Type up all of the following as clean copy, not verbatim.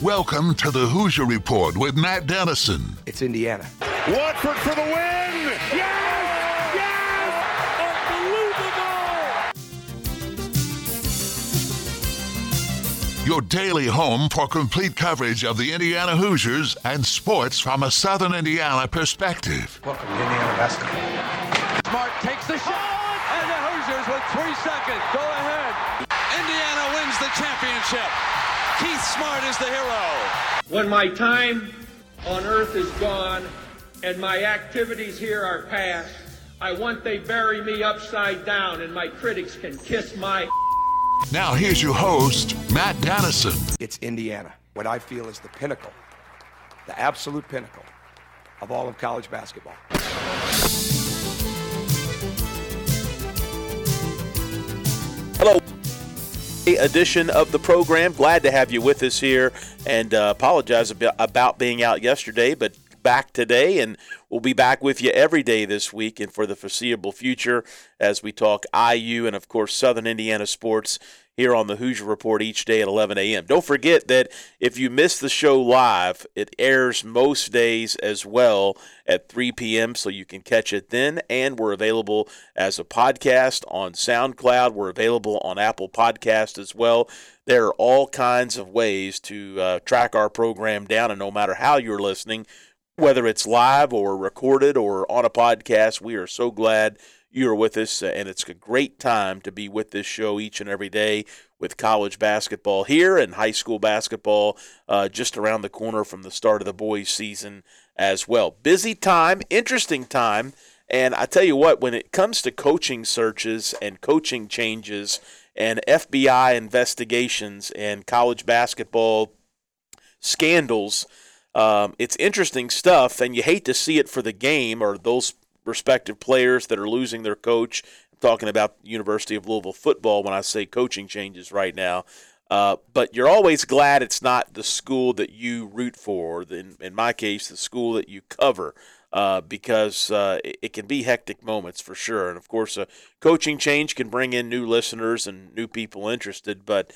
Welcome to the Hoosier Report with Matt Dennison. It's Indiana. Watford for the win! Yes! Unbelievable! Your daily home for complete coverage of the Indiana Hoosiers and sports from a Southern Indiana perspective. Welcome to Indiana basketball. Smart takes the shot, and the Hoosiers with 3 seconds go ahead. Indiana wins the championship. Keith Smart is the hero. When my time on earth is gone and my activities here are past, I want they bury me upside down and my critics can kiss my... Now here's your host, Matt Dennison. It's Indiana, what I feel is the pinnacle, the absolute pinnacle of all of college basketball. Hello. Edition of the program. Glad to have you with us here, and apologize about being out yesterday, but back today, and we'll be back with you every day this week and for the foreseeable future as we talk IU and, of course, Southern Indiana sports here on the Hoosier Report each day at 11 a.m. Don't forget that if you miss the show live, it airs most days as well at 3 p.m., so you can catch it then, and we're available as a podcast on SoundCloud. We're available on Apple Podcast as well. There are all kinds of ways to track our program down, and no matter how you're listening, whether it's live or recorded or on a podcast, we are so glad you're with us, and it's a great time to be with this show each and every day with college basketball here and high school basketball just around the corner from the start of the boys' season as well. Busy time, interesting time, and I tell you what, when it comes to coaching searches and coaching changes and FBI investigations and college basketball scandals, it's interesting stuff, and you hate to see it for the game or those respective players that are losing their coach. I'm talking about University of Louisville football when I say coaching changes right now. But you're always glad it's not the school that you root for, or in my case, the school that you cover, because it can be hectic moments for sure. And, of course, a coaching change can bring in new listeners and new people interested, but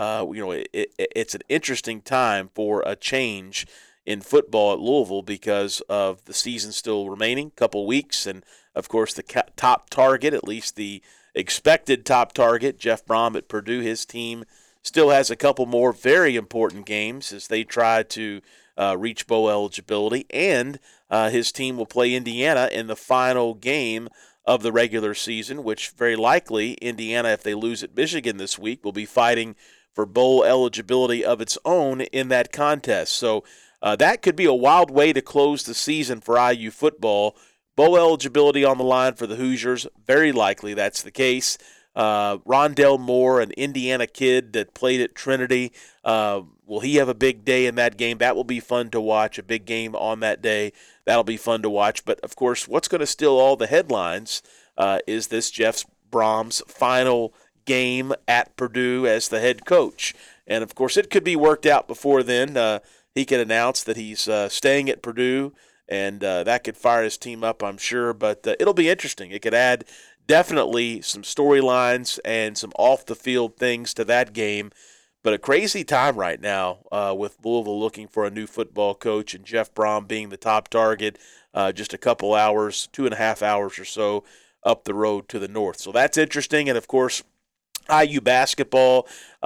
it's an interesting time for a change in football at Louisville because of the season still remaining, couple weeks, and, of course, the top target, at least the expected top target, Jeff Brom at Purdue, his team still has a couple more very important games as they try to reach bowl eligibility, and his team will play Indiana in the final game of the regular season, which very likely Indiana, if they lose at Michigan this week, will be fighting for bowl eligibility of its own in that contest. So that could be a wild way to close the season for IU football. Bowl eligibility on the line for the Hoosiers, very likely that's the case. Rondell Moore, an Indiana kid that played at Trinity, will he have a big day in that game? That will be fun to watch, a big game on that day. That'll be fun to watch. But, of course, what's going to steal all the headlines is this Jeff Brom's final game at Purdue as the head coach. And, of course, it could be worked out before then. He could announce that he's staying at Purdue, and that could fire his team up, I'm sure. But it'll be interesting. It could add definitely some storylines and some off-the-field things to that game. But a crazy time right now with Louisville looking for a new football coach and Jeff Brom being the top target just a couple hours, 2.5 hours or so up the road to the north. So that's interesting. And, of course, IU basketball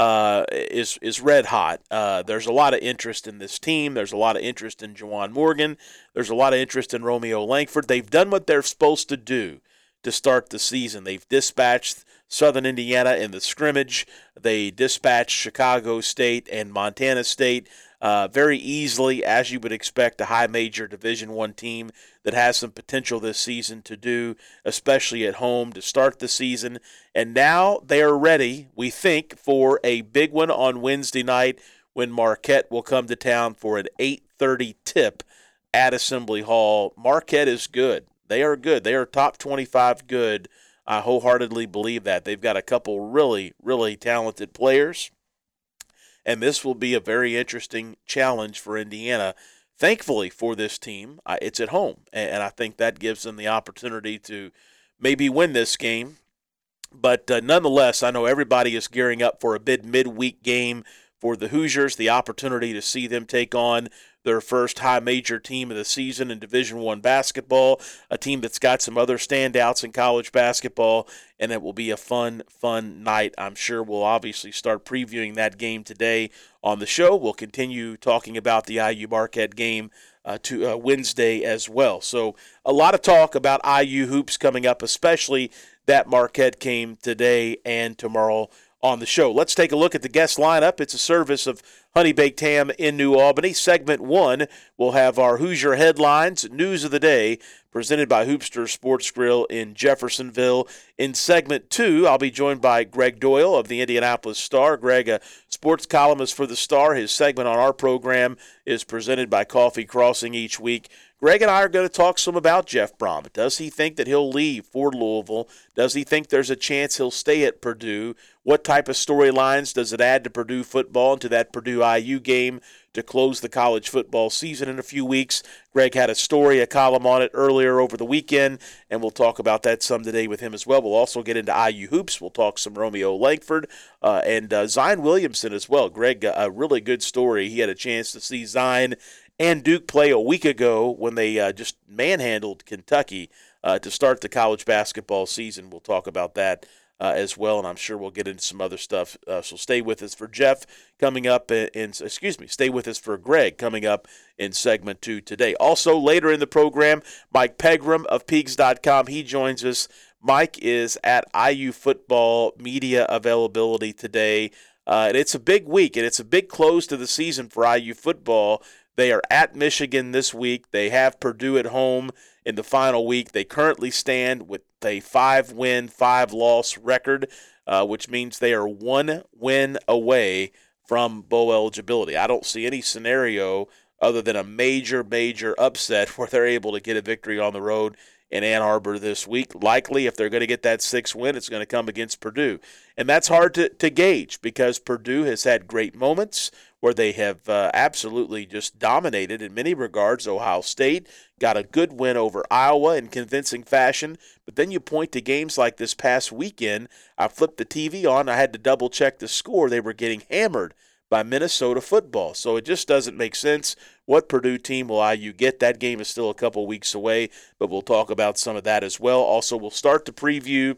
is red hot. There's a lot of interest in this team. There's a lot of interest in Juwan Morgan. There's a lot of interest in Romeo Langford. They've done what they're supposed to do to start the season. They've dispatched Southern Indiana in the scrimmage. They dispatched Chicago State and Montana State very easily, as you would expect a high major Division I team that has some potential this season to do, especially at home to start the season. And now they are ready, we think, for a big one on Wednesday night when Marquette will come to town for an 8:30 tip at Assembly Hall. Marquette is good. They are good. They are top 25 good. I wholeheartedly believe that. They've got a couple really, really talented players, and this will be a very interesting challenge for Indiana. Thankfully for this team, it's at home, and I think that gives them the opportunity to maybe win this game. But nonetheless, I know everybody is gearing up for a big midweek game for the Hoosiers, the opportunity to see them take on their first high major team of the season in Division I basketball, a team that's got some other standouts in college basketball, and it will be a fun night. I'm sure we'll obviously start previewing that game today on the show. We'll continue talking about the IU Marquette game to Wednesday as well. So a lot of talk about IU hoops coming up, especially that Marquette game today and tomorrow on the show. Let's take a look at the guest lineup. It's a service of Honey Baked Ham in New Albany. Segment 1, we'll have our Hoosier headlines, news of the day, presented by Hoopster Sports Grill in Jeffersonville. In segment 2, I'll be joined by Greg Doyle of the Indianapolis Star. Greg, a sports columnist for the Star. His segment on our program is presented by Coffee Crossing each week. Greg and I are going to talk some about Jeff Brom. Does he think that he'll leave for Louisville? Does he think there's a chance he'll stay at Purdue? What type of storylines does it add to Purdue football and to that Purdue-IU game to close the college football season in a few weeks? Greg had a column on it earlier over the weekend, and we'll talk about that some today with him as well. We'll also get into IU hoops. We'll talk some Romeo Langford and Zion Williamson as well. Greg, a really good story. He had a chance to see Zion and Duke play a week ago when they just manhandled Kentucky to start the college basketball season. We'll talk about that as well, and I'm sure we'll get into some other stuff. So stay with us for Jeff coming up stay with us for Greg coming up in segment 2 today. Also, later in the program, Mike Pegram of Peegs.com. He joins us. Mike is at IU football media availability today. And it's a big week, and it's a big close to the season for IU football. They are at Michigan this week. They have Purdue at home in the final week. They currently stand with a 5-win, 5-loss record, which means they are 1 win away from bowl eligibility. I don't see any scenario other than a major upset where they're able to get a victory on the road in Ann Arbor this week. Likely, if they're going to get that 6th win, it's going to come against Purdue. And that's hard to gauge because Purdue has had great moments where they have absolutely just dominated in many regards. Ohio State got a good win over Iowa in convincing fashion. But then you point to games like this past weekend. I flipped the TV on. I had to double-check the score. They were getting hammered by Minnesota football. So it just doesn't make sense. What Purdue team will IU get? That game is still a couple weeks away, but we'll talk about some of that as well. Also, we'll start to preview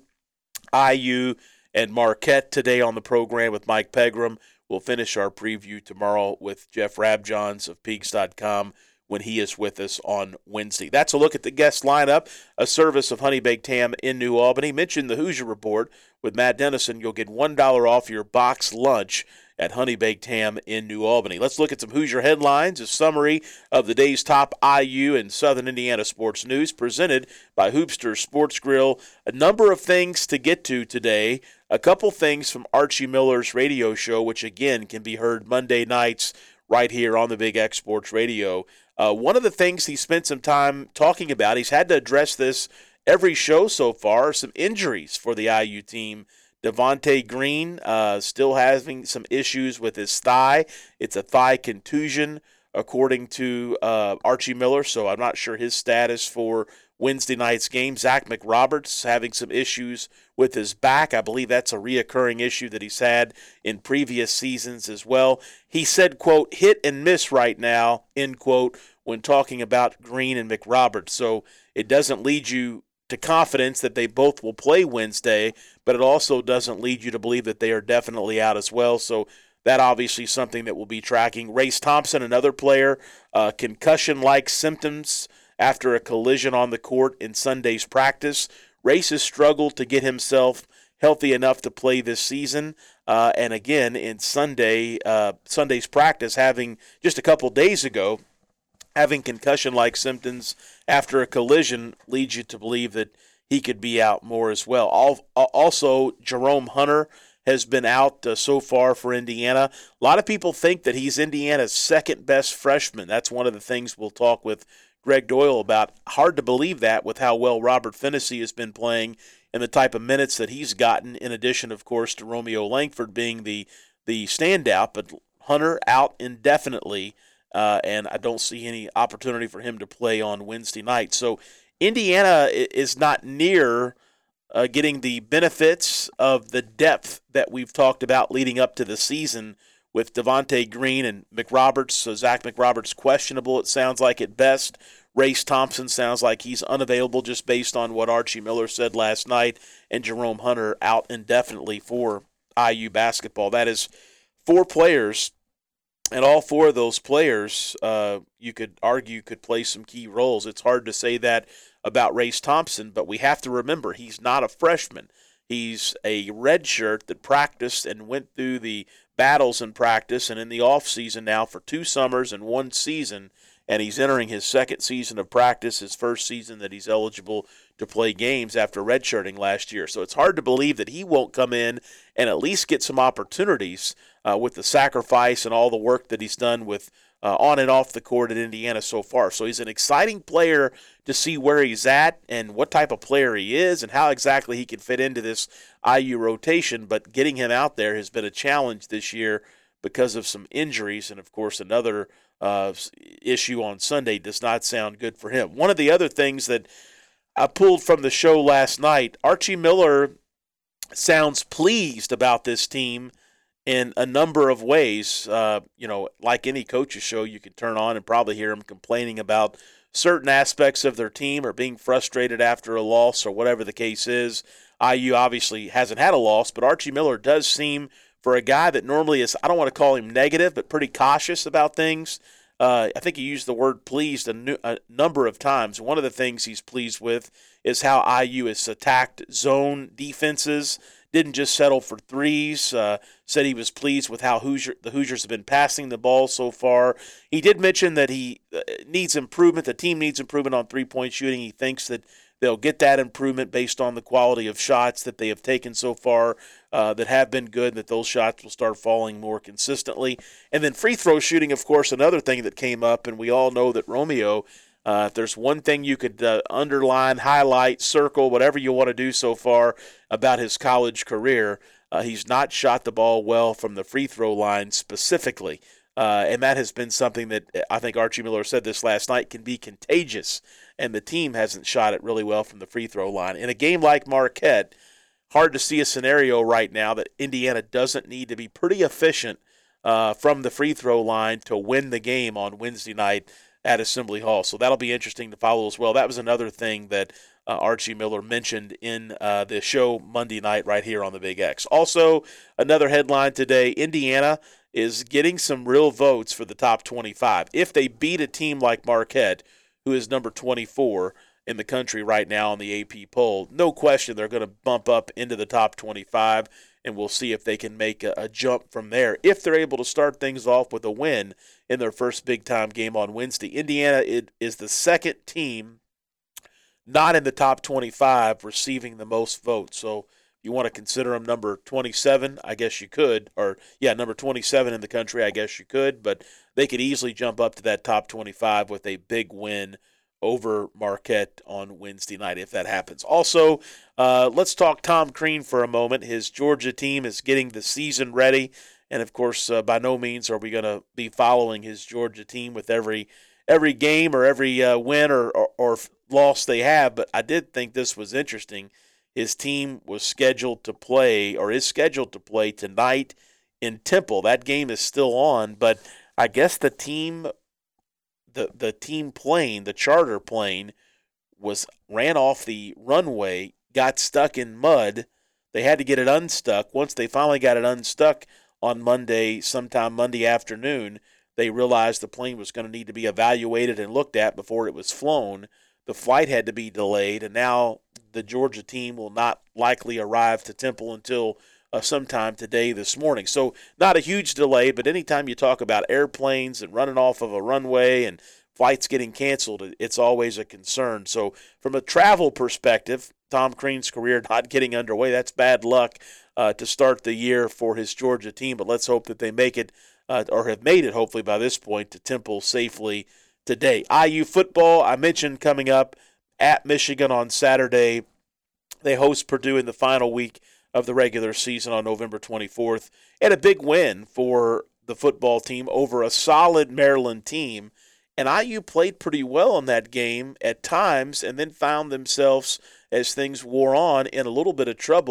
IU and Marquette today on the program with Mike Pegram. We'll finish our preview tomorrow with Jeff Rabjohns of Peegs.com when he is with us on Wednesday. That's a look at the guest lineup, a service of Honey Baked Ham in New Albany. Mention the Hoosier Report with Matt Dennison. You'll get $1 off your box lunch at Honey Baked Ham in New Albany. Let's look at some Hoosier headlines, a summary of the day's top IU and Southern Indiana sports news presented by Hoopster Sports Grill. A number of things to get to today. A couple things from Archie Miller's radio show, which again can be heard Monday nights right here on the Big X Sports Radio. One of the things he spent some time talking about, he's had to address this every show so far, some injuries for the IU team. Devontae Green still having some issues with his thigh. It's a thigh contusion, according to Archie Miller, so I'm not sure his status for Wednesday night's game. Zach McRoberts having some issues with his back. I believe that's a reoccurring issue that he's had in previous seasons as well. He said, quote, hit and miss right now, end quote, when talking about Green and McRoberts. So it doesn't lead you to confidence that they both will play Wednesday, but it also doesn't lead you to believe that they are definitely out as well. So that obviously is something that we'll be tracking. Race Thompson, another player, concussion-like symptoms after a collision on the court in Sunday's practice. Race has struggled to get himself healthy enough to play this season. And again, in Sunday's practice, having just a couple days ago, having concussion-like symptoms after a collision leads you to believe that he could be out more as well. Also, Jerome Hunter has been out so far for Indiana. A lot of people think that he's Indiana's second-best freshman. That's one of the things we'll talk with Greg Doyle about. Hard to believe that with how well Robert Phinisee has been playing and the type of minutes that he's gotten, in addition, of course, to Romeo Langford being the standout. But Hunter out indefinitely, and I don't see any opportunity for him to play on Wednesday night. So Indiana is not near getting the benefits of the depth that we've talked about leading up to the season with Devontae Green and McRoberts. So Zach McRoberts questionable, it sounds like at best. Race Thompson sounds like he's unavailable just based on what Archie Miller said last night. And Jerome Hunter out indefinitely for IU basketball. That is 4 players, and all 4 of those players you could argue could play some key roles. It's hard to say that about Race Thompson, but we have to remember he's not a freshman. He's a redshirt that practiced and went through the battles in practice and in the offseason now for 2 summers and 1 season, and he's entering his 2nd season of practice, his 1st season that he's eligible to play games after redshirting last year. So it's hard to believe that he won't come in and at least get some opportunities with the sacrifice and all the work that he's done with on and off the court at Indiana so far. So he's an exciting player to see where he's at and what type of player he is and how exactly he can fit into this IU rotation. But getting him out there has been a challenge this year because of some injuries. And, of course, another issue on Sunday does not sound good for him. One of the other things that I pulled from the show last night, Archie Miller sounds pleased about this team in a number of ways. Like any coach's show, you can turn on and probably hear him complaining about certain aspects of their team or being frustrated after a loss or whatever the case is. IU obviously hasn't had a loss, but Archie Miller does seem, for a guy that normally is, I don't want to call him negative, but pretty cautious about things. I think he used the word pleased a number of times. One of the things he's pleased with is how IU has attacked zone defenses, didn't just settle for threes, said he was pleased with how the Hoosiers have been passing the ball so far. He did mention that he needs improvement, the team needs improvement on three-point shooting. He thinks that they'll get that improvement based on the quality of shots that they have taken so far that have been good, that those shots will start falling more consistently. And then free throw shooting, of course, another thing that came up, and we all know that Romeo, if there's one thing you could underline, highlight, circle, whatever you want to do so far about his college career, he's not shot the ball well from the free throw line specifically. And that has been something that I think Archie Miller said this last night can be contagious, and the team hasn't shot it really well from the free throw line. In a game like Marquette, hard to see a scenario right now that Indiana doesn't need to be pretty efficient from the free throw line to win the game on Wednesday night at Assembly Hall. So that'll be interesting to follow as well. That was another thing that Archie Miller mentioned in the show Monday night right here on the Big X. Also, another headline today, Indiana is getting some real votes for the top 25. If they beat a team like Marquette, who is number 24 in the country right now on the AP poll, no question they're going to bump up into the top 25, and we'll see if they can make a jump from there. If they're able to start things off with a win in their first big-time game on Wednesday. Indiana is the second team not in the top 25 receiving the most votes. So you want to consider them number 27, I guess you could. Number 27 in the country, I guess you could. But they could easily jump up to that top 25 with a big win over Marquette on Wednesday night if that happens. Also, let's talk Tom Crean for a moment. His Georgia team is getting the season ready. And, of course, by no means are we going to be following his Georgia team with every game or every win or loss they have. But I did think this was interesting. His team was scheduled to play or is scheduled to play tonight in Temple. That game is still on, but I guess the team plane, the charter plane, ran off the runway, got stuck in mud. They had to get it unstuck. Once they finally got it unstuck on sometime Monday afternoon, they realized the plane was going to need to be evaluated and looked at before it was flown. The flight had to be delayed, and now the Georgia team will not likely arrive to Temple until sometime today, this morning. So not a huge delay, but anytime you talk about airplanes and running off of a runway and flights getting canceled, it's always a concern. So from a travel perspective, Tom Crean's career not getting underway, that's bad luck to start the year for his Georgia team, but let's hope that they make it or have made it, hopefully by this point, to Temple safely today. IU football, I mentioned coming up at Michigan on Saturday. They host Purdue in the final week of the regular season on November 24th. And a big win for the football team over a solid Maryland team. And IU played pretty well in that game at times and then found themselves, as things wore on, in a little bit of trouble.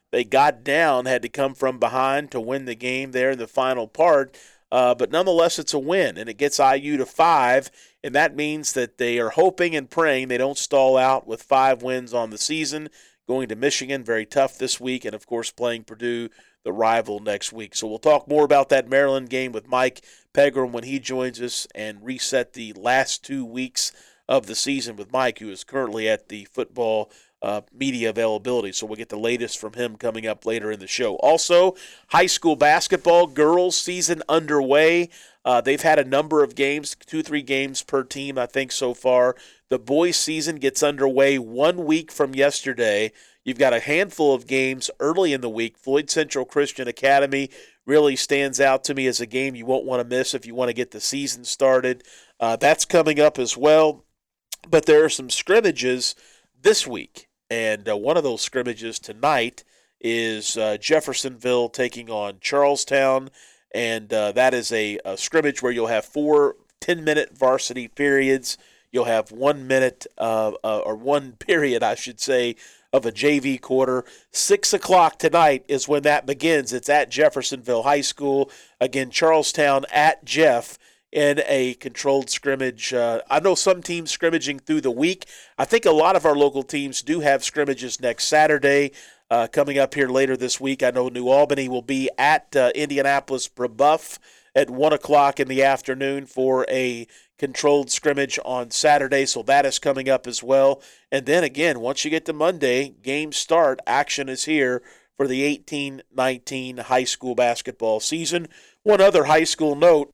They got down, had to come from behind to win the game there in the final part. But nonetheless, it's a win, and it gets IU to 5, and that means that they are hoping and praying they don't stall out with 5 wins on the season, going to Michigan, very tough this week, and, of course, playing Purdue, the rival, next week. So we'll talk more about that Maryland game with Mike Pegram when he joins us and reset the last 2 weeks of the season with Mike, who is currently at the football media availability. So we'll get the latest from him coming up later in the show. Also, high school basketball, girls season underway. They've had a number of games, 2-3 games per team, I think, so far. The boys season gets underway 1 week from yesterday. You've got a handful of games early in the week. Floyd Central Christian Academy really stands out to me as a game you won't want to miss if you want to get the season started. That's coming up as well. But there are some scrimmages this week. And one of those scrimmages tonight is Jeffersonville taking on Charlestown. And that is a scrimmage where you'll have 4 10-minute varsity periods. You'll have 1 minute or 1 period, I should say, of a JV quarter. 6 o'clock tonight is when that begins. It's at Jeffersonville High School. Again, Charlestown at Jeff in a controlled scrimmage. I know some teams scrimmaging through the week. I think a lot of our local teams do have scrimmages next Saturday. Coming up here later this week, I know New Albany will be at Indianapolis Brebeuf at 1 o'clock in the afternoon for a controlled scrimmage on Saturday, so that is coming up as well. And then again, once you get to Monday, games start, action is here for the 18-19 high school basketball season. One other high school note,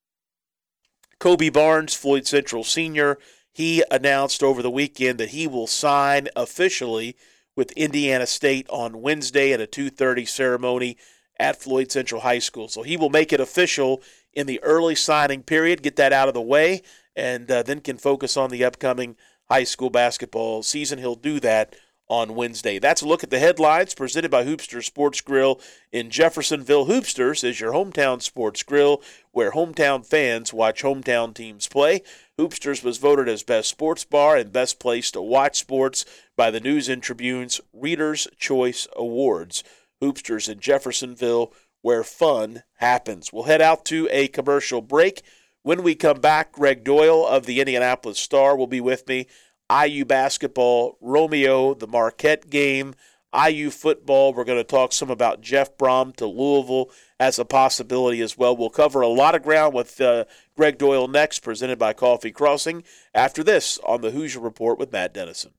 Kobe Barnes, Floyd Central senior, he announced over the weekend that he will sign officially with Indiana State on Wednesday at a 2:30 ceremony at Floyd Central High School. So he will make it official in the early signing period, get that out of the way, and then can focus on the upcoming high school basketball season. He'll do that on Wednesday. That's a look at the headlines presented by Hoopster Sports Grill in Jeffersonville. Hoopsters is your hometown sports grill where hometown fans watch hometown teams play. Hoopsters was voted as best sports bar and best place to watch sports by the News and Tribune's Reader's Choice Awards. Hoopsters in Jeffersonville, where fun happens. We'll head out to a commercial break. When we come back, Greg Doyle of the Indianapolis Star will be with me. IU basketball, Romeo, the Marquette game, IU football. We're going to talk some about Jeff Brom to Louisville as a possibility as well. We'll cover a lot of ground with Greg Doyle next, presented by Coffee Crossing. After this, on the Hoosier Report with Matt Dennison.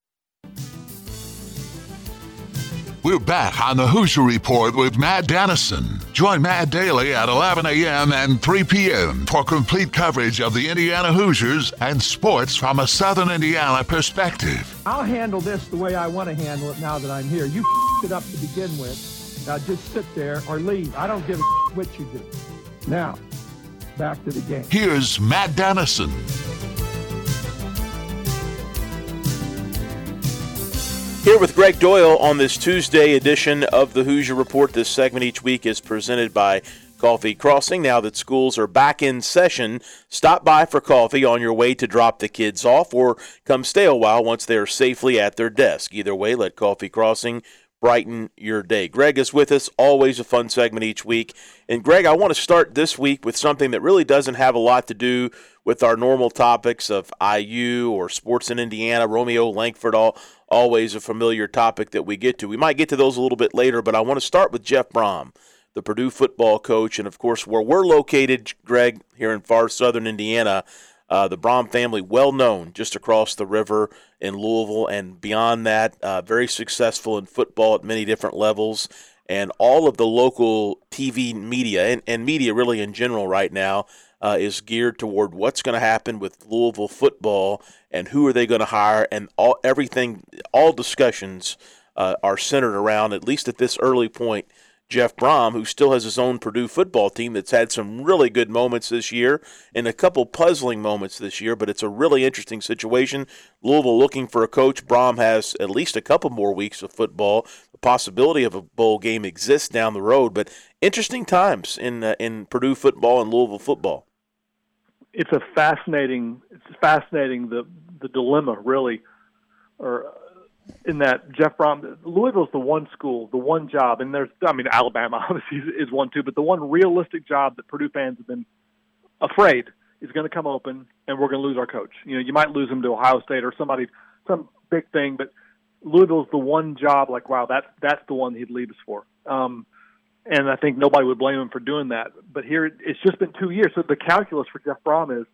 We're back on the Hoosier Report with Matt Dennison. Join Matt daily at 11 a.m. and 3 p.m. for complete coverage of the Indiana Hoosiers and sports from a Southern Indiana perspective. I'll handle this the way I want to handle it now that I'm here. You it up to begin with. Now just sit there or leave. I don't give a what you do. Now, back to the game. Here's Matt Dennison. Here with Greg Doyle on this Tuesday edition of the Hoosier Report. This segment each week is presented by Coffee Crossing. Now that schools are back in session, stop by for coffee on your way to drop the kids off or come stay a while once they're safely at their desk. Either way, let Coffee Crossing brighten your day. Greg is with us, always a fun segment each week. And Greg, I want to start this week with something that really doesn't have a lot to do with our normal topics of IU or sports in Indiana, Romeo Langford, always a familiar topic that we get to. We might get to those a little bit later, but I want to start with Jeff Brom, the Purdue football coach, and of course where we're located, Greg, here in far southern Indiana, the Brom family, well known just across the river in Louisville, and beyond that, very successful in football at many different levels, and all of the local TV media, and media really in general right now, is geared toward what's going to happen with Louisville football and who are they going to hire, and all discussions are centered around, at least at this early point, Jeff Brom, who still has his own Purdue football team that's had some really good moments this year and a couple puzzling moments this year, but it's a really interesting situation. Louisville looking for a coach. Brom has at least a couple more weeks of football. The possibility of a bowl game exists down the road, but interesting times in Purdue football and Louisville football. It's fascinating the dilemma, really, or in that Jeff Brom, Louisville's the one school, the one job, and Alabama obviously is one too, but the one realistic job that Purdue fans have been afraid is going to come open, and we're going to lose our coach. You might lose him to Ohio State or some big thing, but Louisville's the one job, like, wow, that's the one he'd leave us for. And I think nobody would blame him for doing that. But here, it's just been 2 years. So the calculus for Jeff Brom is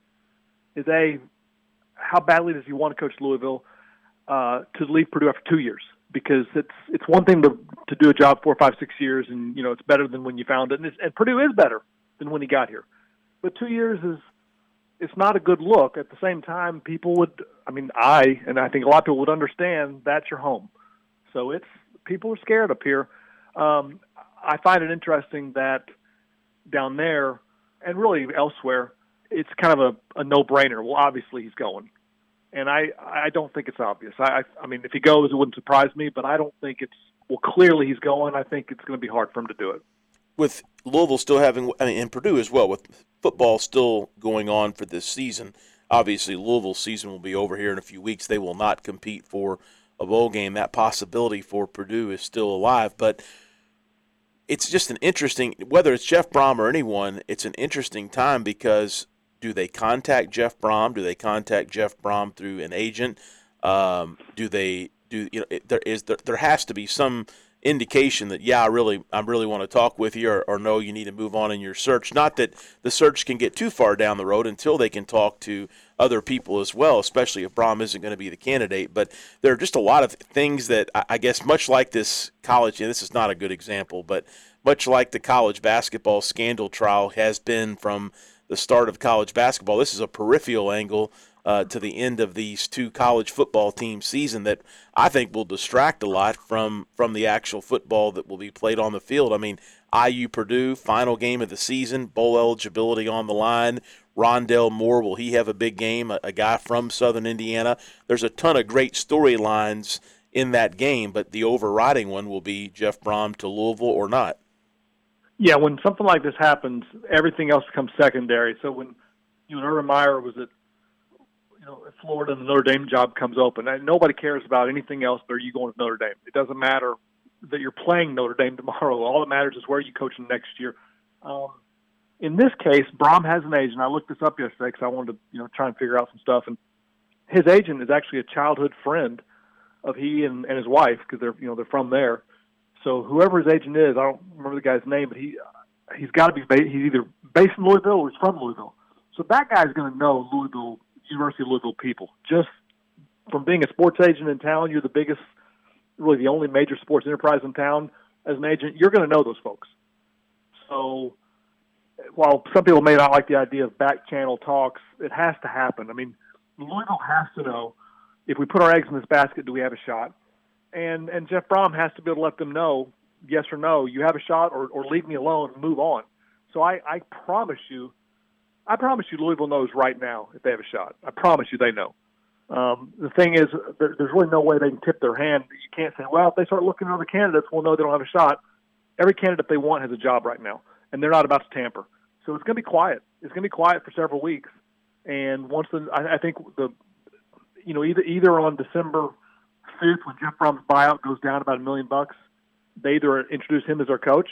how badly does he want to coach Louisville to leave Purdue after 2 years? Because it's one thing to do a job 4, 5, 6 years, and it's better than when you found it. And Purdue is better than when he got here. But 2 years it's not a good look. At the same time, people would, I think a lot of people would understand that's your home. So people are scared up here. I find it interesting that down there and really elsewhere, it's kind of a no-brainer. Well, obviously he's going. And I don't think it's obvious. I mean, if he goes, it wouldn't surprise me, but I don't think clearly he's going. I think it's going to be hard for him to do it. With Louisville still having, and Purdue as well, with football still going on for this season, obviously Louisville's season will be over here in a few weeks. They will not compete for a bowl game. That possibility for Purdue is still alive, but it's just an interesting, whether it's Jeff Brom or anyone, it's an interesting time because do they contact Jeff Brom? Do they contact Jeff Brom through an agent? There has to be some indication that, I really want to talk with you, or no, you need to move on in your search. Not that the search can get too far down the road until they can talk to other people as well, especially if Brom isn't going to be the candidate. But there are just a lot of things that I guess much like this college, and this is not a good example, but much like the college basketball scandal trial has been from the start of college basketball, this is a peripheral angle to the end of these two college football team season that I think will distract a lot from the actual football that will be played on the field. I mean, IU Purdue, final game of the season, bowl eligibility on the line. Rondell Moore, will he have a big game? A guy from Southern Indiana. There's a ton of great storylines in that game, but the overriding one will be Jeff Brom to Louisville or not. Yeah, when something like this happens, everything else becomes secondary. So when Urban Meyer was at Florida and the Notre Dame job comes open, and nobody cares about anything else but are you going to Notre Dame. It doesn't matter that you're playing Notre Dame tomorrow. All that matters is where you coach next year. In this case, Brom has an agent. I looked this up yesterday because I wanted to try and figure out some stuff. And his agent is actually a childhood friend of he and his wife because they're from there. So whoever his agent is, I don't remember the guy's name, but he's got to be he's either based in Louisville or he's from Louisville. So that guy's going to know Louisville, University of Louisville people. Just from being a sports agent in town, you're the biggest, really the only major sports enterprise in town. As an agent, you're going to know those folks. So while some people may not like the idea of back channel talks, it has to happen. I mean, Louisville has to know, if we put our eggs in this basket, do we have a shot? And Jeff Brom has to be able to let them know, yes or no, you have a shot, or leave me alone and move on. So I promise you Louisville knows right now if they have a shot. I promise you they know. The thing is, there's really no way they can tip their hand. You can't say, well, if they start looking at other candidates, we'll know they don't have a shot. Every candidate they want has a job right now, and they're not about to tamper. So it's going to be quiet. It's going to be quiet for several weeks. And I think either on December 5th, when Jeff Brom's buyout goes down about $1 million, they either introduce him as their coach,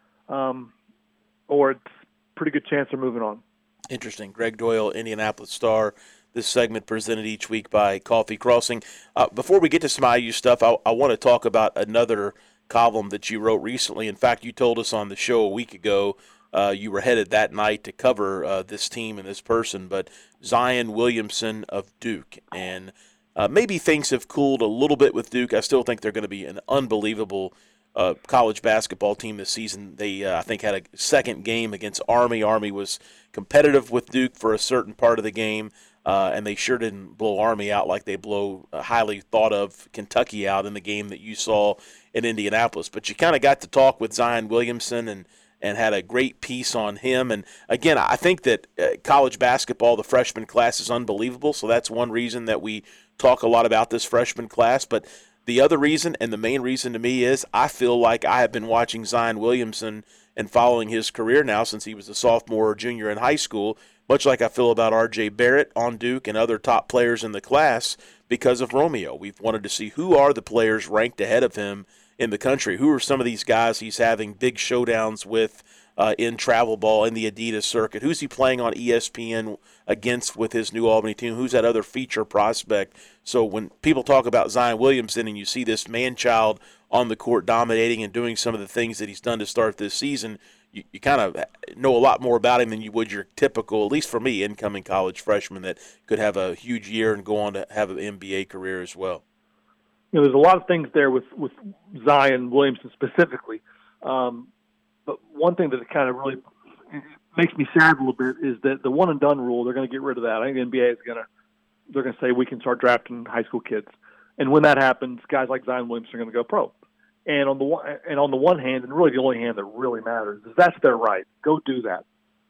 or it's a pretty good chance they're moving on. Interesting. Greg Doyle, Indianapolis Star. This segment presented each week by Coffee Crossing. Before we get to some IU stuff, I want to talk about another column that you wrote recently. In fact, you told us on the show a week ago you were headed that night to cover this team and this person, but Zion Williamson of Duke. And maybe things have cooled a little bit with Duke. I still think they're going to be an unbelievable college basketball team this season. They, I think, had a second game against Army. Army was competitive with Duke for a certain part of the game, and they sure didn't blow Army out like they blow highly thought of Kentucky out in the game that you saw in Indianapolis. But you kind of got to talk with Zion Williamson and had a great piece on him. And, again, I think that college basketball, the freshman class, is unbelievable, so that's one reason that we talk a lot about this freshman class. But the other reason, and the main reason to me, is I feel like I have been watching Zion Williamson and following his career now since he was a sophomore or junior in high school, much like I feel about R.J. Barrett on Duke and other top players in the class, because of Romeo. We've wanted to see who are the players ranked ahead of him in the country. Who are some of these guys he's having big showdowns with in travel ball, in the Adidas circuit? Who's he playing on ESPN against with his New Albany team? Who's that other feature prospect? So when people talk about Zion Williamson and you see this man-child on the court dominating and doing some of the things that he's done to start this season, you kind of know a lot more about him than you would your typical, at least for me, incoming college freshman that could have a huge year and go on to have an NBA career as well. You know, there's a lot of things there with Zion Williamson specifically. But one thing that kind of really makes me sad a little bit is that the one and done rule, they're going to get rid of that. I think the NBA is they're going to say we can start drafting high school kids. And when that happens, guys like Zion Williamson are going to go pro. And on the one hand, and really the only hand that really matters, is that's their right. Go do that.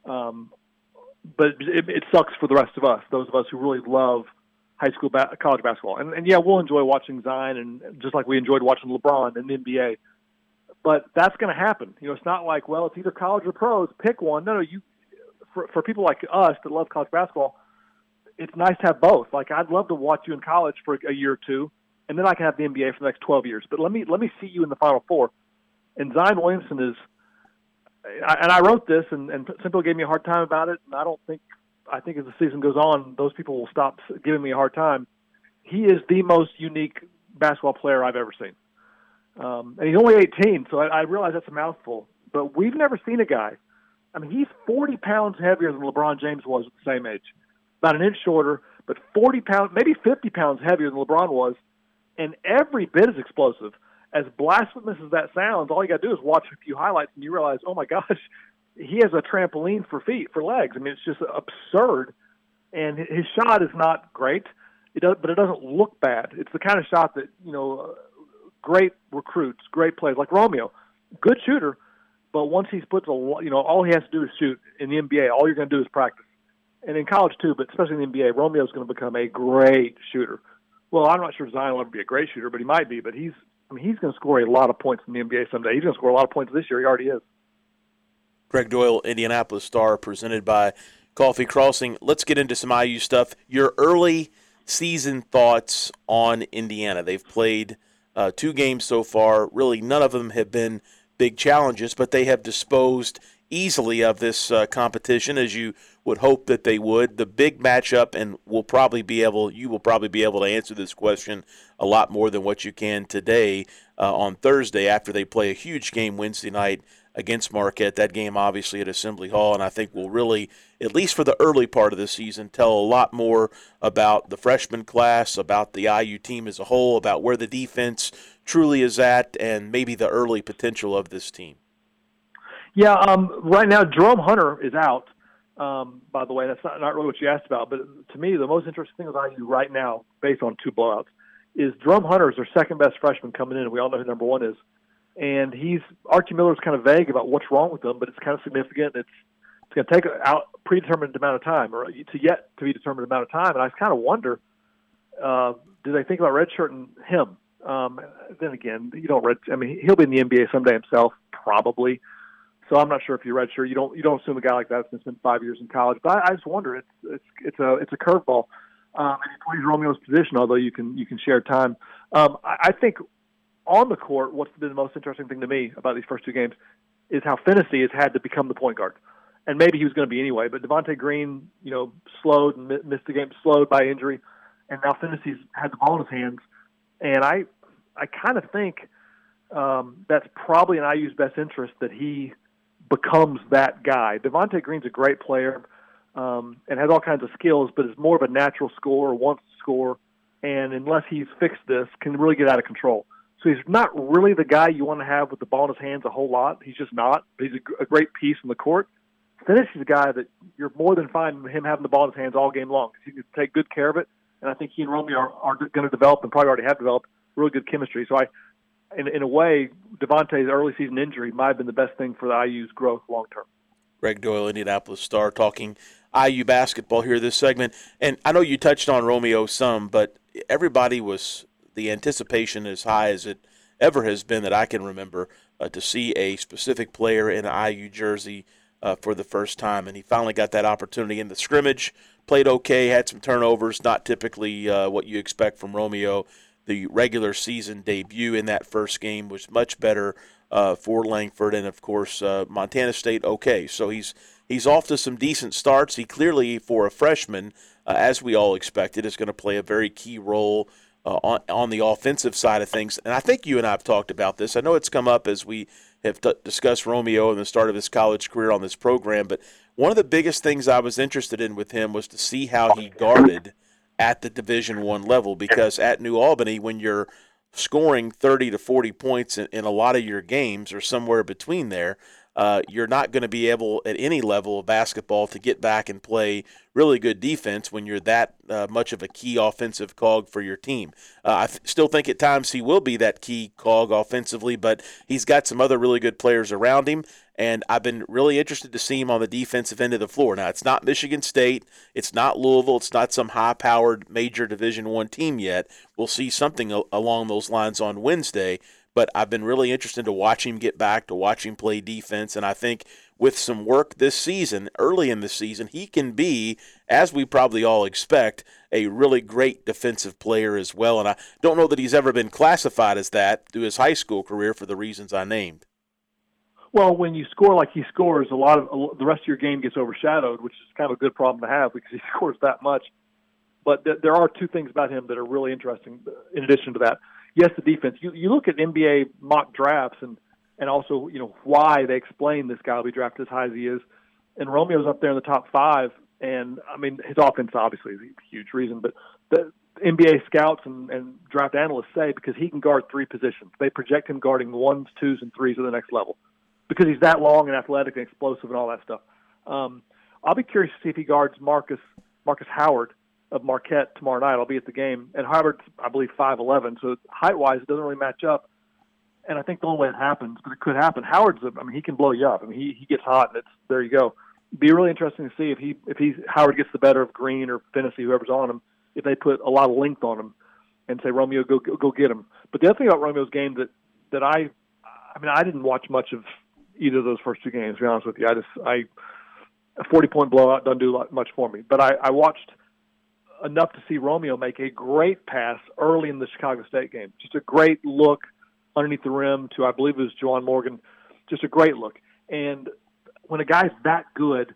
But it sucks for the rest of us, those of us who really love high school college basketball. And yeah, we'll enjoy watching Zion, and just like we enjoyed watching LeBron in the NBA. But that's going to happen. You know, it's not like, well, it's either college or pros. Pick one. No, for people like us that love college basketball, it's nice to have both. Like, I'd love to watch you in college for a year or two, and then I can have the NBA for the next 12 years. But let me see you in the Final Four. And Zion Williamson is, and I wrote this, and some people gave me a hard time about it, and I think as the season goes on, those people will stop giving me a hard time. He is the most unique basketball player I've ever seen. And he's only 18, so I realize that's a mouthful. But we've never seen a guy. I mean, he's 40 pounds heavier than LeBron James was at the same age. About an inch shorter, but 40 pounds, maybe 50 pounds heavier than LeBron was, and every bit as explosive. As blasphemous as that sounds, all you got to do is watch a few highlights, and you realize, oh my gosh, he has a trampoline for legs. I mean, it's just absurd. And his shot is not great, but it doesn't look bad. It's the kind of shot that, you know, great recruits, great players like Romeo, good shooter, but once he's put all he has to do is shoot. In the NBA, all you're going to do is practice. And in college too, but especially in the NBA, Romeo's going to become a great shooter. Well, I'm not sure Zion will ever be a great shooter, but he might be. But he's going to score a lot of points in the NBA someday. He's going to score a lot of points this year. He already is. Greg Doyle, Indianapolis Star, presented by Coffee Crossing. Let's get into some IU stuff. Your early season thoughts on Indiana. They've played 2 games so far. Really, none of them have been big challenges, but they have disposed easily of this competition, as you would hope that they would. The big matchup, and you will probably be able to answer this question a lot more than what you can today on Thursday after they play a huge game Wednesday night against Marquette. That game obviously at Assembly Hall, and I think will really, at least for the early part of the season, tell a lot more about the freshman class, about the IU team as a whole, about where the defense truly is at, and maybe the early potential of this team. Yeah, right now Jerome Hunter is out. By the way, that's not really what you asked about, but to me the most interesting thing with IU right now, based on 2 blowouts, is Jerome Hunter is their second best freshman coming in, and we all know who number 1 is. And Archie Miller's kind of vague about what's wrong with him, but it's kind of significant. It's going to take a predetermined amount of time, or yet to be determined amount of time. And I kind of wonder, do they think about redshirting him? Then again, you don't he'll be in the NBA someday himself, probably. So I'm not sure if you redshirt. You don't assume a guy like that's going to spend 5 years in college. But I just wonder. It's a curveball, and he plays Romeo's position. Although you can share time. I think on the court, what's been the most interesting thing to me about these first 2 games is how Finney has had to become the point guard. And maybe he was going to be anyway, but Devontae Green, slowed and missed the game, slowed by injury, and now Finney's had the ball in his hands. And I kind of think that's probably in IU's best interest that he becomes that guy. Devontae Green's a great player and has all kinds of skills, but is more of a natural scorer, wants to score, and unless he's fixed this, can really get out of control. So he's not really the guy you want to have with the ball in his hands a whole lot. He's just not. He's a great piece in the court. Finney is a guy that you're more than fine with him having the ball in his hands all game long. He can take good care of it, and I think he and Romeo are going to develop, and probably already have developed, really good chemistry. So in a way, Devontae's early season injury might have been the best thing for the IU's growth long term. Greg Doyle, Indianapolis Star, talking IU basketball here this segment. And I know you touched on Romeo some, but everybody was the anticipation as high as it ever has been that I can remember to see a specific player in an IU jersey for the first time, and he finally got that opportunity in the scrimmage. Played okay, had some turnovers, not typically what you expect from Romeo. The regular season debut in that first game was much better for Langford, and of course Montana State okay. So he's off to some decent starts. He clearly, for a freshman, as we all expected, is going to play a very key role on the offensive side of things. And I think you and I have talked about this. I know it's come up as we have discussed Romeo and the start of his college career on this program, but one of the biggest things I was interested in with him was to see how he guarded at the Division I level, because at New Albany, when you're scoring 30 to 40 points in a lot of your games or somewhere between there, you're not going to be able at any level of basketball to get back and play really good defense when you're that much of a key offensive cog for your team. I still think at times he will be that key cog offensively, but he's got some other really good players around him, and I've been really interested to see him on the defensive end of the floor. Now, it's not Michigan State, it's not Louisville, it's not some high-powered major Division I team yet. We'll see something along those lines on Wednesday, but I've been really interested to watch him get back, to watch him play defense, and I think with some work this season, early in the season, he can be, as we probably all expect, a really great defensive player as well, and I don't know that he's ever been classified as that through his high school career for the reasons I named. Well, when you score like he scores, the rest of your game gets overshadowed, which is kind of a good problem to have because he scores that much. But there are two things about him that are really interesting in addition to that. Yes, the defense. You look at NBA mock drafts and also, why they explain this guy will be drafted as high as he is. And Romeo's up there in the top 5. And, I mean, his offense obviously is a huge reason. But the NBA scouts and draft analysts say because he can guard 3 positions. They project him guarding 1s, 2s, and 3s at the next level because he's that long and athletic and explosive and all that stuff. I'll be curious to see if he guards Marcus Howard of Marquette tomorrow night. I'll be at the game. And Howard's, I believe, 5'11", so height-wise it doesn't really match up. And I think the only way it happens, but it could happen, he can blow you up. I mean, he gets hot, and there you go. It'd be really interesting to see if Howard gets the better of Green or Fennessy, whoever's on him, if they put a lot of length on him and say, Romeo, go get him. But the other thing about Romeo's game that I didn't watch much of either of those first 2 games, to be honest with you. A 40-point blowout doesn't do much for me. But I watched enough to see Romeo make a great pass early in the Chicago State game. Just a great look underneath the rim to, I believe it was Juwan Morgan. Just a great look. And when a guy's that good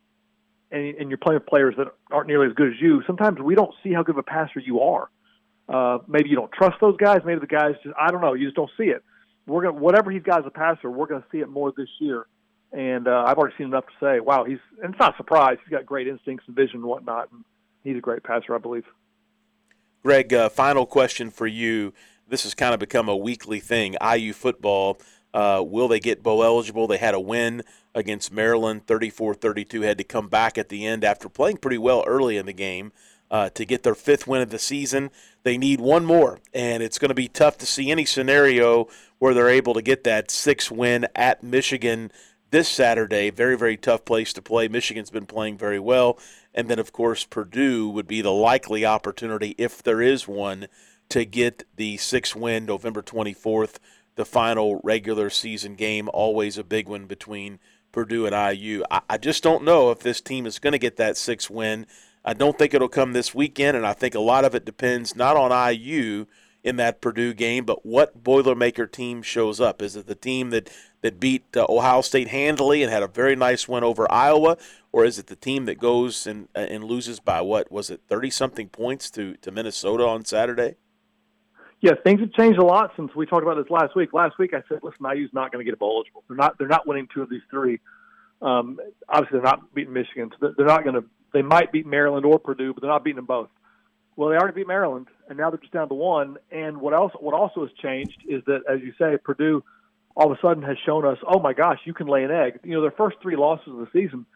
and you're playing with players that aren't nearly as good as you, sometimes we don't see how good of a passer you are. Maybe you don't trust those guys. Maybe the guys just, I don't know, you just don't see it. Whatever he's got as a passer, we're going to see it more this year. And I've already seen enough to say, wow, and it's not a surprise. He's got great instincts and vision and whatnot. And he's a great passer, I believe. Greg, final question for you. This has kind of become a weekly thing. IU football, will they get bowl eligible? They had a win against Maryland, 34-32, had to come back at the end after playing pretty well early in the game to get their 5th win of the season. They need one more, and it's going to be tough to see any scenario where they're able to get that 6th win at Michigan this Saturday. Very, very tough place to play. Michigan's been playing very well. And then, of course, Purdue would be the likely opportunity, if there is one, to get the 6th win November 24th, the final regular season game, always a big one between Purdue and IU. I just don't know if this team is going to get that 6th win. I don't think it'll come this weekend, and I think a lot of it depends not on IU in that Purdue game, but what Boilermaker team shows up. Is it the team that beat Ohio State handily and had a very nice win over Iowa, or is it the team that goes and loses by, 30-something points to Minnesota on Saturday? Yeah, things have changed a lot since we talked about this last week. Last week I said, listen, IU's not going to get bowl eligible. They're not winning 2 of these 3. Obviously, they're not beating Michigan. So they're not going to. They might beat Maryland or Purdue, but they're not beating them both. Well, they already beat Maryland, and now they're just down to 1. And what also has changed is that, as you say, Purdue all of a sudden has shown us, oh my gosh, you can lay an egg. Their first 3 losses of the season.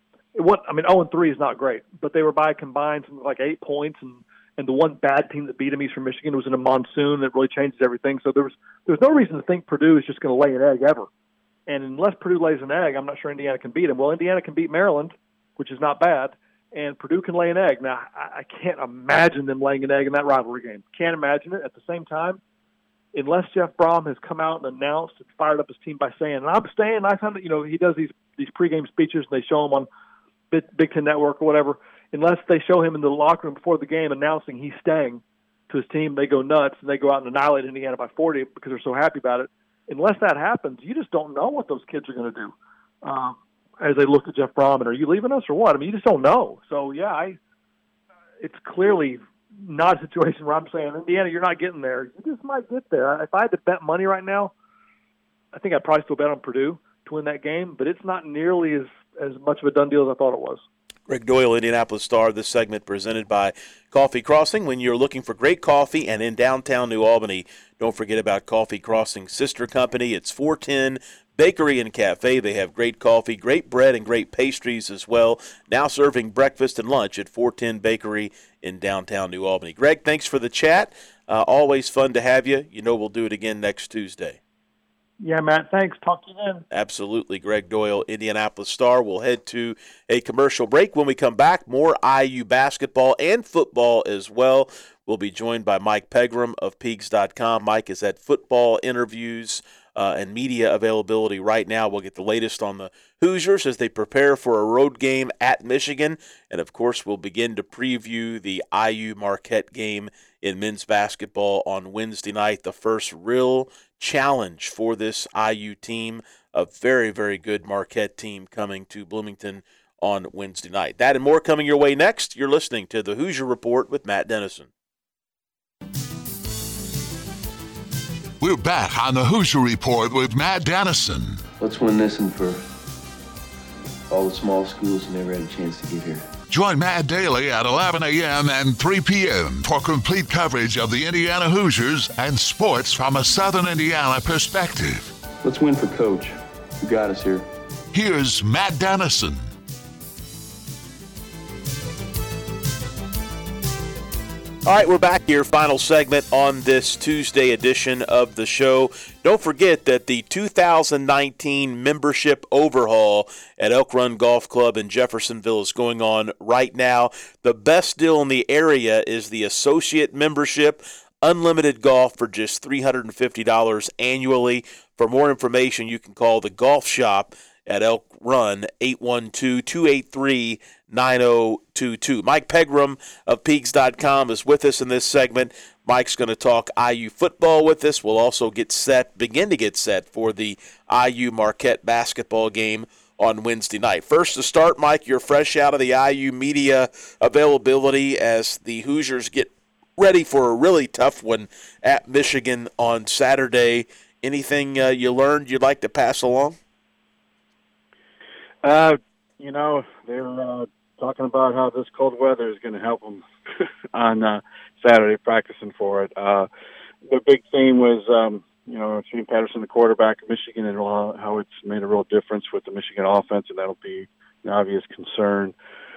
0-3 is not great, but they were by combined something like 8 points, and the one bad team that beat them, Eastern Michigan, was in a monsoon that really changes everything. So there was no reason to think Purdue is just going to lay an egg ever. And unless Purdue lays an egg, I'm not sure Indiana can beat them. Well, Indiana can beat Maryland, which is not bad, and Purdue can lay an egg. Now, I can't imagine them laying an egg in that rivalry game. Can't imagine it. At the same time, unless Jeff Brom has come out and announced and fired up his team by saying, I'm staying. He does these pregame speeches and they show him on Big Ten Network or whatever. Unless they show him in the locker room before the game announcing he's staying to his team, they go nuts and they go out and annihilate Indiana by 40 because they're so happy about it. Unless that happens, you just don't know what those kids are going to do as they look at Jeff Brom. And are you leaving us or what? I mean, you just don't know. So, yeah, it's clearly not a situation where I'm saying, Indiana, you're not getting there. You just might get there. If I had to bet money right now, I think I'd probably still bet on Purdue to win that game, but it's not nearly as much of a done deal as I thought it was. Greg Doyle, Indianapolis Star. This segment presented by Coffee Crossing. When you're looking for great coffee and in downtown New Albany, don't forget about Coffee Crossing's sister company. It's 410 Bakery and Cafe. They have great coffee, great bread, and great pastries as well. Now serving breakfast and lunch at 410 Bakery in downtown New Albany. Greg, thanks for the chat. Always fun to have you. You know we'll do it again next Tuesday. Yeah, Matt, thanks. Talk to you then. Absolutely. Greg Doyle, Indianapolis Star. We'll head to a commercial break. When we come back, more IU basketball and football as well. We'll be joined by Mike Pegram of Peegs.com. Mike is at football interviews and media availability right now. We'll get the latest on the Hoosiers as they prepare for a road game at Michigan. And, of course, we'll begin to preview the IU Marquette game in men's basketball on Wednesday night, the first real challenge for this IU team, a very, very good Marquette team coming to Bloomington on Wednesday night. That and more coming your way next. You're listening to the Hoosier Report with Matt Dennison. We're back on the Hoosier Report with Matt Dennison. Let's win this one for all the small schools who never had a chance to get here. Join Matt daily at 11 a.m. and 3 p.m. for complete coverage of the Indiana Hoosiers and sports from a Southern Indiana perspective. Let's win for Coach, who got us here. Here's Matt Dennison. All right, we're back here. Final segment on this Tuesday edition of the show. Don't forget that the 2019 membership overhaul at Elk Run Golf Club in Jeffersonville is going on right now. The best deal in the area is the associate membership, unlimited golf for just $350 annually. For more information, you can call the golf shop at Elk Run, 812-283-9022. Mike Pegram of Peegs.com is with us in this segment. Mike's going to talk IU football with us. We'll also begin to get set for the IU Marquette basketball game on Wednesday night. First to start, Mike, you're fresh out of the IU media availability as the Hoosiers get ready for a really tough one at Michigan on Saturday. Anything you learned you'd like to pass along? They're talking about how this cold weather is going to help them on Saturday practicing for it. The big theme was, Shane Patterson, the quarterback of Michigan, and how it's made a real difference with the Michigan offense, and that'll be an obvious concern.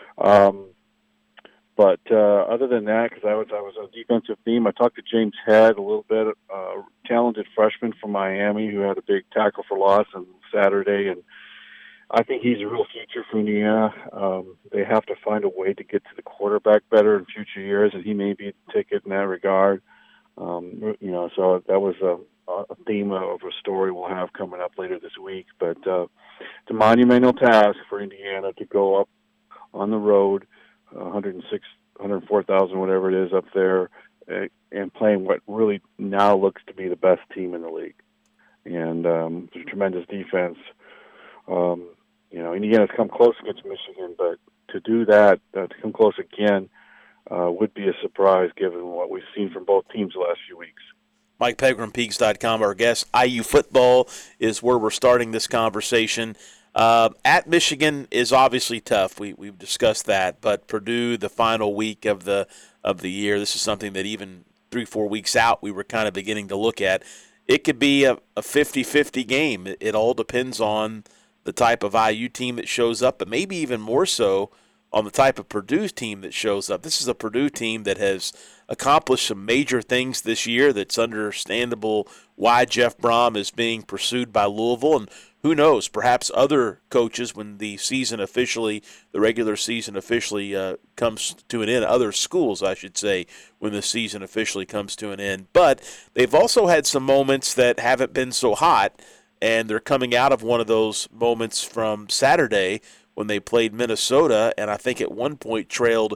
But other than that, because I was a defensive theme, I talked to James Head a little bit, talented freshman from Miami who had a big tackle for loss on Saturday, and I think he's a real future for Indiana. They have to find a way to get to the quarterback better in future years, and he may be a ticket in that regard. So that was a theme of a story we'll have coming up later this week. But it's a monumental task for Indiana to go up on the road, 104,000, whatever it is up there, and playing what really now looks to be the best team in the league. And it's a tremendous defense. Indiana's come close against Michigan, but to do that, to come close again, would be a surprise given what we've seen from both teams the last few weeks. Mike Pegram, Peegs.com, our guest. IU football is where we're starting this conversation. At Michigan is obviously tough. We've discussed that, but Purdue, the final week of the year, this is something that even 3-4 weeks out we were kind of beginning to look at. It could be a 50-50 game. It all depends on the type of IU team that shows up, but maybe even more so on the type of Purdue team that shows up. This is a Purdue team that has accomplished some major things this year. That's understandable why Jeff Brom is being pursued by Louisville, and who knows, perhaps other coaches when the regular season officially comes to an end, other schools, I should say, when the season officially comes to an end. But they've also had some moments that haven't been so hot, and they're coming out of one of those moments from Saturday when they played Minnesota, and I think at one point trailed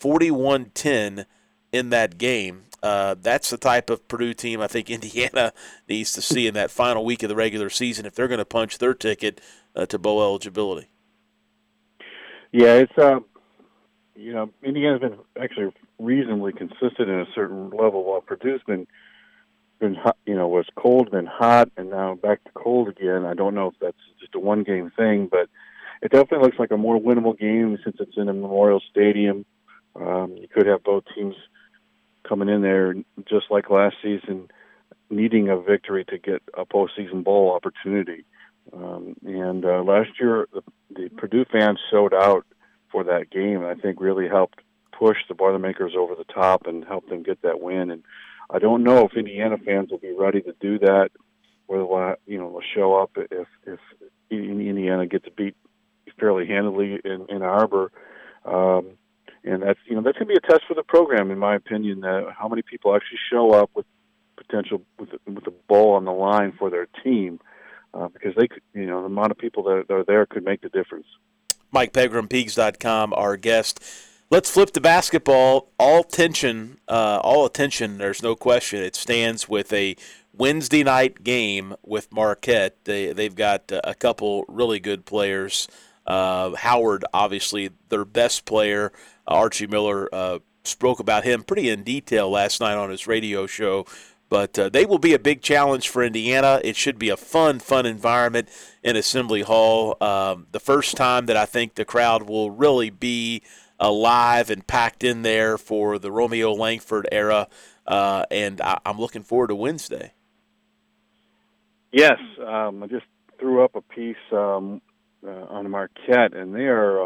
41-10 in that game. That's the type of Purdue team I think Indiana needs to see in that final week of the regular season if they're going to punch their ticket to bowl eligibility. Yeah, it's Indiana's been actually reasonably consistent in a certain level, while Purdue's been hot, was cold, then hot, and now back to cold again. I don't know if that's just a one-game thing, but it definitely looks like a more winnable game since it's in a Memorial Stadium. You could have both teams coming in there just like last season, needing a victory to get a postseason bowl opportunity. And last year, the Purdue fans showed out for that game, and I think really helped push the Boilermakers over the top and help them get that win. And I don't know if Indiana fans will be ready to do that, or they'll show up if Indiana gets beat fairly handily in Ann Arbor. And that's going to be a test for the program, in my opinion. How many people actually show up with potential with the bowl on the line for their team, because they could, the amount of people that are there could make the difference. Mike Pegram, Peegs.com, our guest. Let's flip to basketball. All attention. There's no question. It stands with a Wednesday night game with Marquette. They've got a couple really good players. Howard, obviously, their best player. Archie Miller spoke about him pretty in detail last night on his radio show. But they will be a big challenge for Indiana. It should be a fun environment in Assembly Hall. The first time that I think the crowd will really be alive and packed in there for the Romeo Langford era. And I'm looking forward to Wednesday. Yes, I just threw up a piece on Marquette, and they are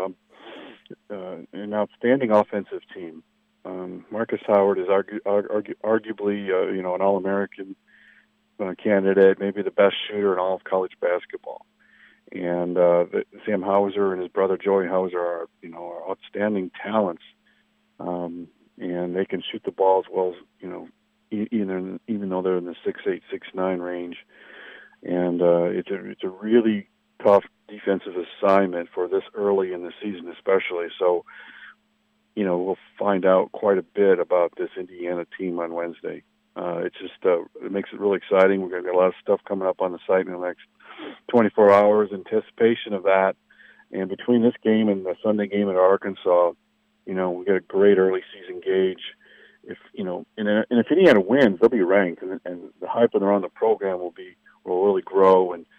an outstanding offensive team. Marcus Howard is arguably, an All-American candidate, maybe the best shooter in all of college basketball. And Sam Hauser and his brother Joey Hauser are outstanding talents, and they can shoot the ball as well as even though they're in the 6'8", 6'9" range. And it's a really tough defensive assignment for this early in the season, especially. So, we'll find out quite a bit about this Indiana team on Wednesday. It makes it really exciting. We're going to get a lot of stuff coming up on the site in the next 24 hours in anticipation of that. And between this game and the Sunday game at Arkansas, we get a great early season gauge. If Indiana wins, they'll be ranked, and the hype around the program will really grow, and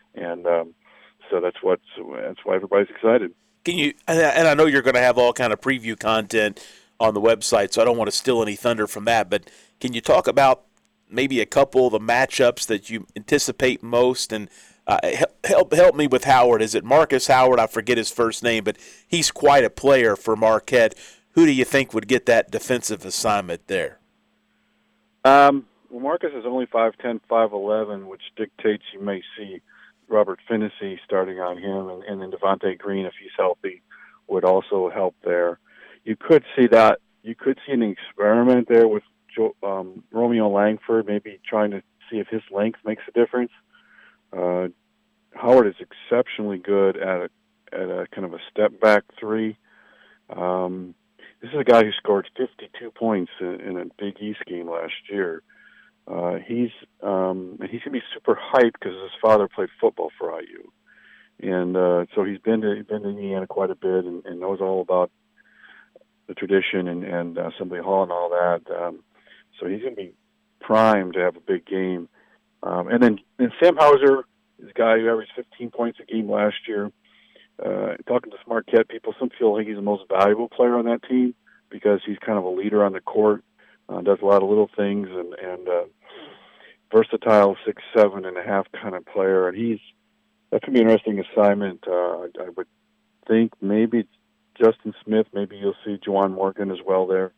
so that's why everybody's excited. Can you? And I know you're going to have all kind of preview content on the website, so I don't want to steal any thunder from that. But can you talk about maybe a couple of the matchups that you anticipate most, and help me with Howard? Is it Marcus Howard? I forget his first name, but he's quite a player for Marquette. Who do you think would get that defensive assignment there? Well, Marcus is only 5'10", 5'11", which dictates you may see Robert Finney starting on him, and then Devontae Green, if he's healthy, would also help there. You could see that. You could see an experiment there with Romeo Langford, maybe trying to see if his length makes a difference. Howard is exceptionally good at a kind of a step back three. This is a guy who scored 52 points in a Big East game last year. He's going to be super hyped because his father played football for IU, and so he's been to Indiana quite a bit and knows all about the tradition and Assembly Hall and all that. So he's going to be primed to have a big game. And then Sam Hauser is a guy who averaged 15 points a game last year. Talking to Marquette people, some feel like he's the most valuable player on that team because he's kind of a leader on the court, does a lot of little things, and versatile 6'7.5" kind of player. And that's going to be an interesting assignment. I would think maybe Justin Smith, maybe you'll see Juwan Morgan as well there.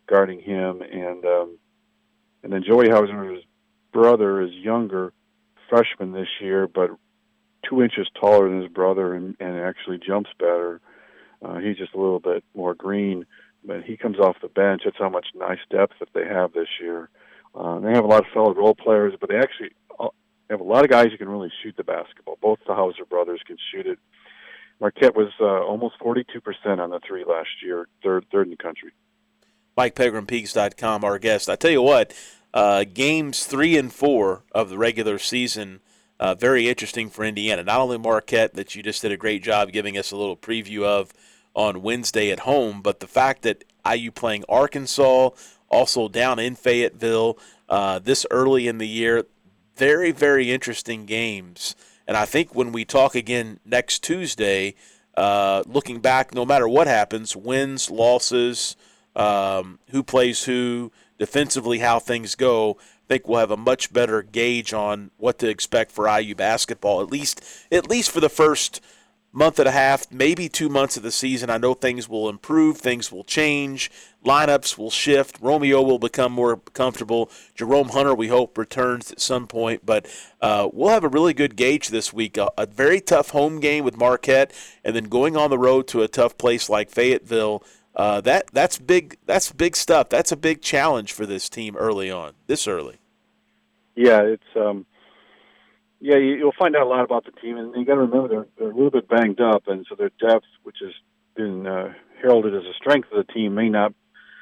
guarding him, and then Joey Hauser, his brother, is younger, freshman this year, but 2 inches taller than his brother and actually jumps better. He's just a little bit more green, but he comes off the bench. That's how much nice depth that they have this year. They have a lot of fellow role players, but they actually have a lot of guys who can really shoot the basketball. Both the Hauser brothers can shoot it. Marquette was almost 42% on the three last year, third in the country. Mike Pegram, Peaks.com, our guest. I tell you what, games 3 and 4 of the regular season, very interesting for Indiana. Not only Marquette, that you just did a great job giving us a little preview of on Wednesday at home, but the fact that IU playing Arkansas, also down in Fayetteville this early in the year, very, very interesting games. And I think when we talk again next Tuesday, looking back, no matter what happens, wins, losses, who plays who, defensively how things go, I think we'll have a much better gauge on what to expect for IU basketball, at least for the first month and a half, maybe 2 months of the season. I know things will improve, things will change, lineups will shift, Romeo will become more comfortable, Jerome Hunter, we hope, returns at some point, but we'll have a really good gauge this week. A very tough home game with Marquette, and then going on the road to a tough place like Fayetteville. That's big stuff. That's a big challenge for this team this early. Yeah, it's you'll find out a lot about the team, and you got to remember they're a little bit banged up, and so their depth, which has been heralded as a strength of the team, may not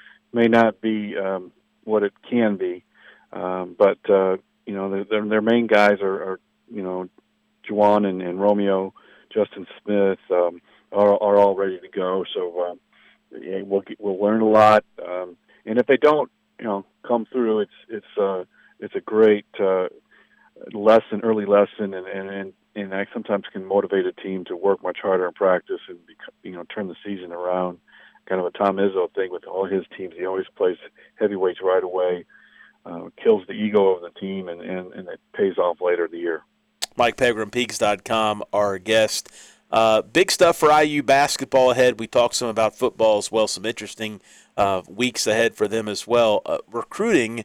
be what it can be. But their main guys are Juwan and Romeo, Justin Smith are all ready to go. So we'll learn a lot, and if they don't come through, it's a great early lesson, and I sometimes can motivate a team to work much harder in practice and turn the season around. Kind of a Tom Izzo thing with all his teams. He always plays heavyweights right away, kills the ego of the team, and it pays off later in the year. Mike Pegram, Peaks.com, our guest. Big stuff for IU basketball ahead. We talked some about football as well, some interesting weeks ahead for them as well. Recruiting,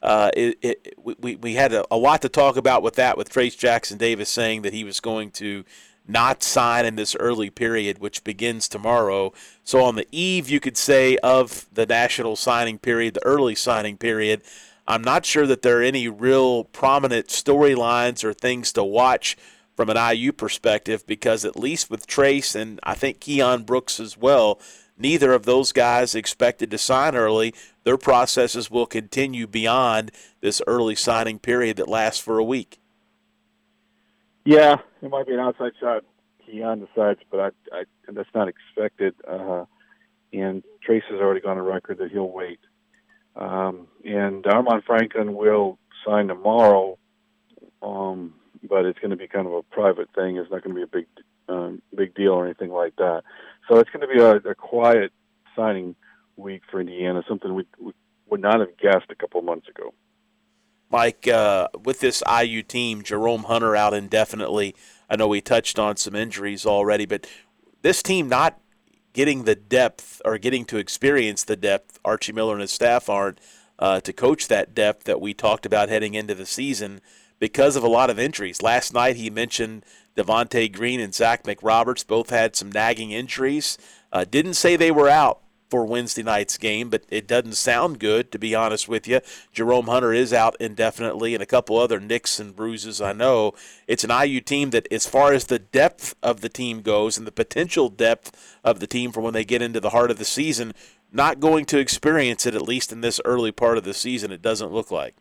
we had a lot to talk about with that, with Trace Jackson Davis saying that he was going to not sign in this early period, which begins tomorrow. So on the eve, you could say, of the national signing period, the early signing period, I'm not sure that there are any real prominent storylines or things to watch from an IU perspective, because at least with Trace and I think Keon Brooks as well, neither of those guys expected to sign early. Their processes will continue beyond this early signing period that lasts for a week. Yeah, it might be an outside shot. Keon decides, but that's not expected. And Trace has already gone on record that he'll wait. And Armand Franklin will sign tomorrow, but it's going to be kind of a private thing. It's not going to be a big deal or anything like that. So it's going to be a quiet signing week for Indiana, something we would not have guessed a couple of months ago. Mike, with this IU team, Jerome Hunter out indefinitely. I know we touched on some injuries already, but this team not getting the depth or getting to experience the depth, Archie Miller and his staff aren't, to coach that depth that we talked about heading into the season because of a lot of injuries. Last night he mentioned Devontae Green and Zach McRoberts both had some nagging injuries. Didn't say they were out for Wednesday night's game, but it doesn't sound good, to be honest with you. Jerome Hunter is out indefinitely, and a couple other nicks and bruises I know. It's an IU team that, as far as the depth of the team goes and the potential depth of the team for when they get into the heart of the season, not going to experience it, at least in this early part of the season, it doesn't look like.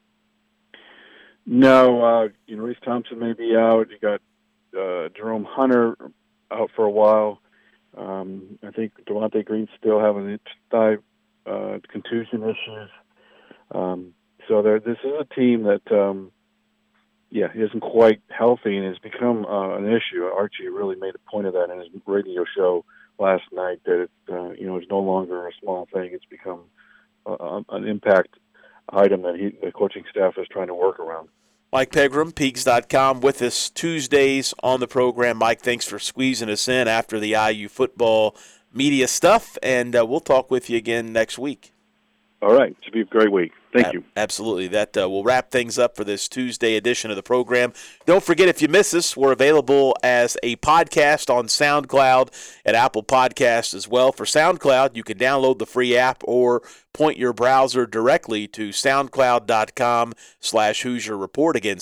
No, Reese Thompson may be out. You got Jerome Hunter out for a while. I think Devontae Green's still having thigh contusion issues. So this is a team that, isn't quite healthy and has become an issue. Archie really made a point of that in his radio show last night, that it's no longer a small thing. It's become an impact item that the coaching staff is trying to work around. Mike Pegram, Peaks.com, with us Tuesdays on the program. Mike, thanks for squeezing us in after the IU football media stuff, and we'll talk with you again next week. All right. It should be a great week. Thank you. Absolutely. That will wrap things up for this Tuesday edition of the program. Don't forget, if you miss us, we're available as a podcast on SoundCloud and Apple Podcasts as well. For SoundCloud, you can download the free app or point your browser directly to soundcloud.com/Hoosier Report. Again,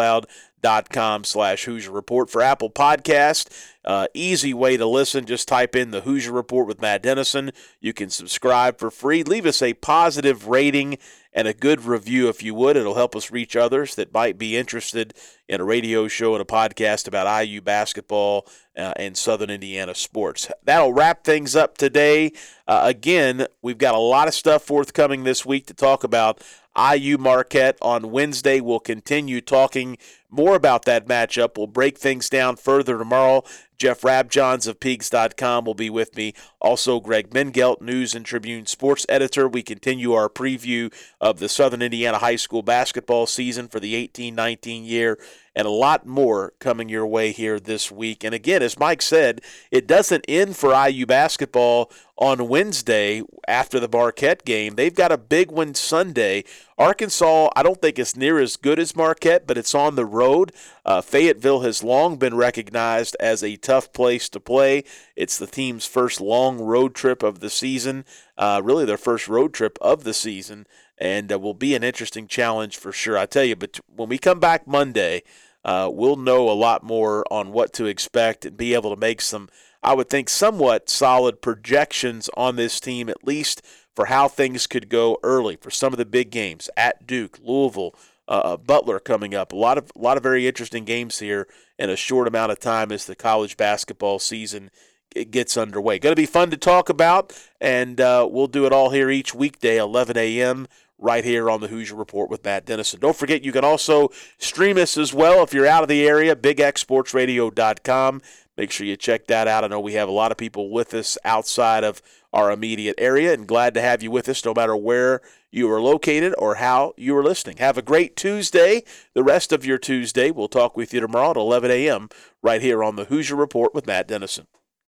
soundcloud.com/Hoosier Report. For Apple Podcast, easy way to listen. Just type in the Hoosier Report with Matt Dennison. You can subscribe for free. Leave us a positive rating and a good review if you would. It'll help us reach others that might be interested in a radio show and a podcast about IU basketball and Southern Indiana sports. That'll wrap things up today. Again, we've got a lot of stuff forthcoming this week to talk about. IU Marquette on Wednesday. We'll continue talking more about that matchup. We'll break things down further tomorrow. Jeff Rabjohns of Peegs.com will be with me. Also, Greg Mengelt, News and Tribune sports editor. We continue our preview of the Southern Indiana high school basketball season for the 18-19 year, and a lot more coming your way here this week. And again, as Mike said, it doesn't end for IU basketball on Wednesday after the Marquette game. They've got a big one Sunday. Arkansas, I don't think it's near as good as Marquette, but it's on the road. Fayetteville has long been recognized as a tough place to play. It's the team's first long road trip of the season, really their first road trip of the season, and will be an interesting challenge for sure. I tell you, but when we come back Monday, we'll know a lot more on what to expect and be able to make some, I would think, somewhat solid projections on this team, at least for how things could go early for some of the big games at Duke, Louisville, Butler coming up. A lot of very interesting games here in a short amount of time as the college basketball season gets underway. Going to be fun to talk about, and we'll do it all here each weekday, 11 a.m., right here on the Hoosier Report with Matt Dennison. Don't forget, you can also stream us as well if you're out of the area, BigXSportsRadio.com. Make sure you check that out. I know we have a lot of people with us outside of our immediate area, and glad to have you with us no matter where you are located or how you are listening. Have a great Tuesday, the rest of your Tuesday. We'll talk with you tomorrow at 11 a.m. right here on the Hoosier Report with Matt Dennison.